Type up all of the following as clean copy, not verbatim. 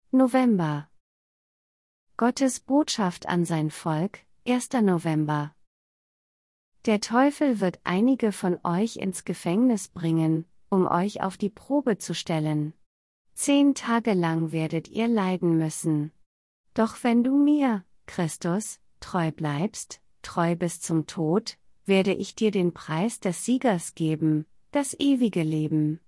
November. Gottes Botschaft an sein Volk, 1. November. Der Teufel wird einige von euch ins Gefängnis bringen, um euch auf die Probe zu stellen. 10 Tage lang werdet ihr leiden müssen. Doch wenn du mir, Christus, treu bleibst, treu bis zum Tod, werde ich dir den Preis des Siegers geben, das ewige Leben.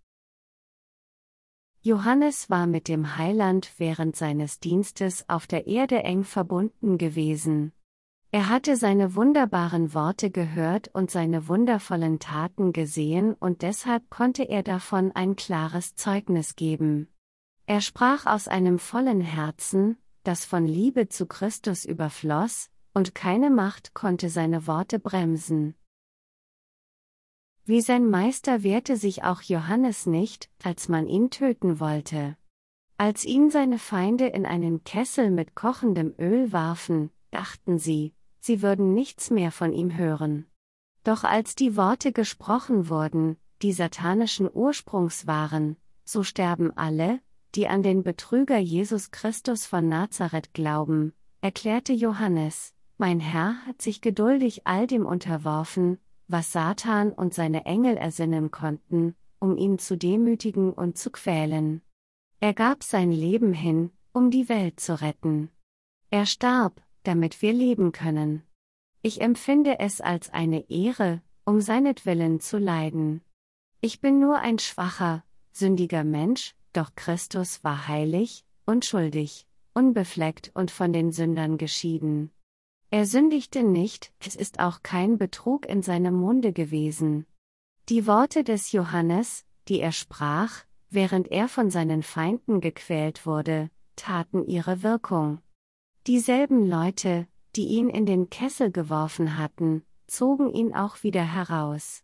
Johannes war mit dem Heiland während seines Dienstes auf der Erde eng verbunden gewesen. Er hatte seine wunderbaren Worte gehört und seine wundervollen Taten gesehen und deshalb konnte er davon ein klares Zeugnis geben. Er sprach aus einem vollen Herzen, das von Liebe zu Christus überfloss, und keine Macht konnte seine Worte bremsen. Wie sein Meister wehrte sich auch Johannes nicht, als man ihn töten wollte. Als ihn seine Feinde in einen Kessel mit kochendem Öl warfen, dachten sie würden nichts mehr von ihm hören. Doch als die Worte gesprochen wurden, die satanischen Ursprungs waren, so sterben alle, die an den Betrüger Jesus Christus von Nazareth glauben, erklärte Johannes, mein Herr hat sich geduldig all dem unterworfen, was Satan und seine Engel ersinnen konnten, um ihn zu demütigen und zu quälen. Er gab sein Leben hin, um die Welt zu retten. Er starb, damit wir leben können. Ich empfinde es als eine Ehre, um seinetwillen zu leiden. Ich bin nur ein schwacher, sündiger Mensch, doch Christus war heilig, unschuldig, unbefleckt und von den Sündern geschieden. Er sündigte nicht, es ist auch kein Betrug in seinem Munde gewesen. Die Worte des Johannes, die er sprach, während er von seinen Feinden gequält wurde, taten ihre Wirkung. Dieselben Leute, die ihn in den Kessel geworfen hatten, zogen ihn auch wieder heraus.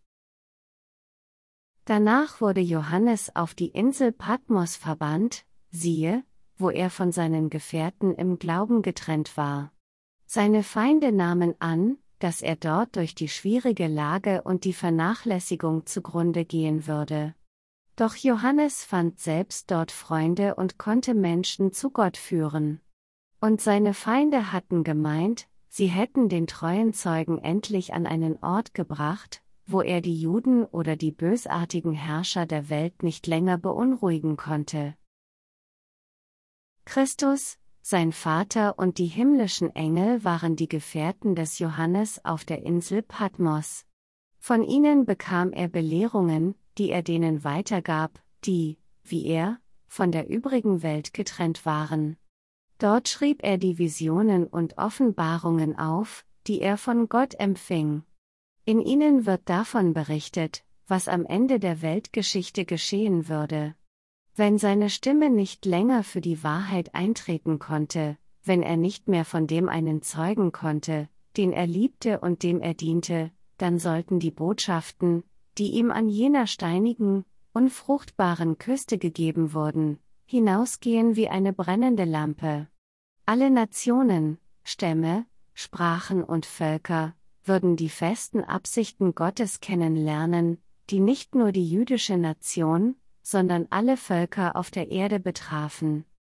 Danach wurde Johannes auf die Insel Patmos verbannt, siehe, wo er von seinen Gefährten im Glauben getrennt war. Seine Feinde nahmen an, dass er dort durch die schwierige Lage und die Vernachlässigung zugrunde gehen würde. Doch Johannes fand selbst dort Freunde und konnte Menschen zu Gott führen. Und seine Feinde hatten gemeint, sie hätten den treuen Zeugen endlich an einen Ort gebracht, wo er die Juden oder die bösartigen Herrscher der Welt nicht länger beunruhigen konnte. Christus, sein Vater und die himmlischen Engel waren die Gefährten des Johannes auf der Insel Patmos. Von ihnen bekam er Belehrungen, die er denen weitergab, die, wie er, von der übrigen Welt getrennt waren. Dort schrieb er die Visionen und Offenbarungen auf, die er von Gott empfing. In ihnen wird davon berichtet, was am Ende der Weltgeschichte geschehen würde. Wenn seine Stimme nicht länger für die Wahrheit eintreten konnte, wenn er nicht mehr von dem einen zeugen konnte, den er liebte und dem er diente, dann sollten die Botschaften, die ihm an jener steinigen, unfruchtbaren Küste gegeben wurden, hinausgehen wie eine brennende Lampe. Alle Nationen, Stämme, Sprachen und Völker würden die festen Absichten Gottes kennenlernen, die nicht nur die jüdische Nation, sondern alle Völker auf der Erde betrafen.